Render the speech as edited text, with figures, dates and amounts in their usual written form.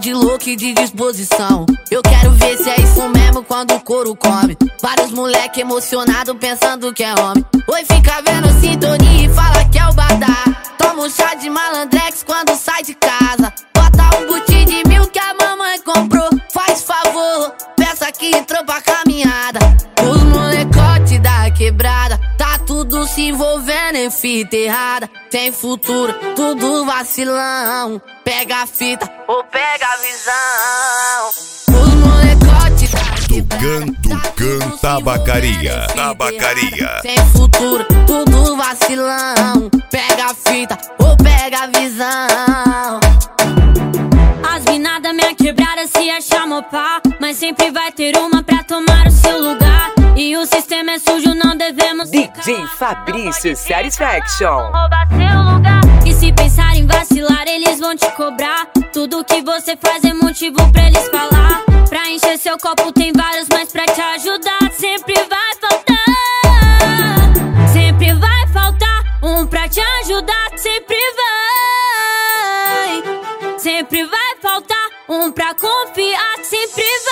de louco e de disposição. Eu quero ver se é isso mesmo quando o couro come. Vários moleque emocionado pensando que é homem. Oi, fica vendo sintonia e fala que é o badá. Toma um chá de malandrex quando sai de casa. Bota um butim de 1000 que a mamãe comprou. Faz favor, peça que entrou pra caminhada. Os molecote da quebrada, tá tudo se envolvendo em fita errada. Tem futuro, tudo vacilão. Pega a fita ou pega a visão. Os molecote da Tucano Tabacaria. Tem futuro, tudo vacilão. Pega a fita ou pega a visão. As mina da minha quebrada se acham mopá, mas sempre vai ter uma pra tomar o seu lugar. E o sistema é sujo, não devemos DJ Fabrício Satisfaction. roubar seu lugar. E se pensar em vacilar, eles vão te cobrar. Tudo que você faz é motivo pra eles falar. Pra encher seu copo tem vários, mas pra te ajudar sempre vai faltar. Sempre vai faltar um pra te ajudar. Sempre vai. Sempre vai faltar um pra confiar. Sempre vai.